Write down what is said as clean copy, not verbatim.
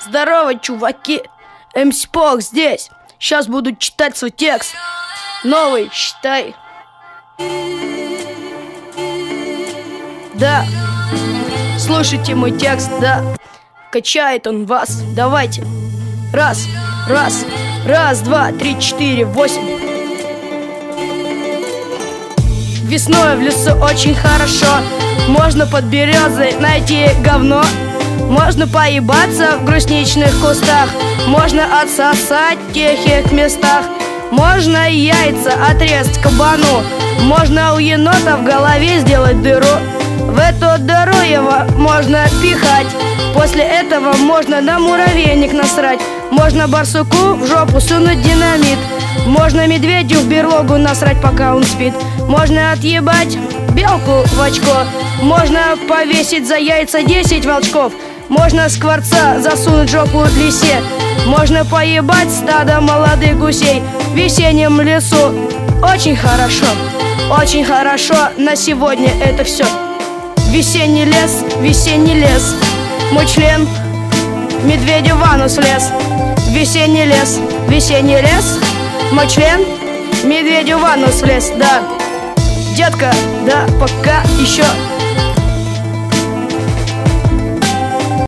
Здорово, чуваки! МС Пох здесь. Сейчас буду читать свой текст. Новый, считай. Да, слушайте мой текст, да. Качает он вас. Давайте. Раз, раз, раз, два, три, четыре, 8. Весной в лесу очень хорошо. Можно под березой найти говно. Можно поебаться в грустничных кустах. Можно отсосать в тихих местах. Можно яйца отрезать кабану. Можно у енота в голове сделать дыру. В эту дыру его можно пихать. После этого можно на муравейник насрать. Можно барсуку в жопу сунуть динамит. Можно медведю в берлогу насрать, пока он спит. Можно отъебать белку в очко. Можно повесить за яйца 10 волчков. Можно скворца засунуть в жопу лисе. Можно поебать стадо молодых гусей в весеннем лесу. Очень хорошо, на сегодня это все. Весенний лес, мой член медведю в анус влез. Весенний лес, мой член медведю в анус влез, да. Детка, да, пока еще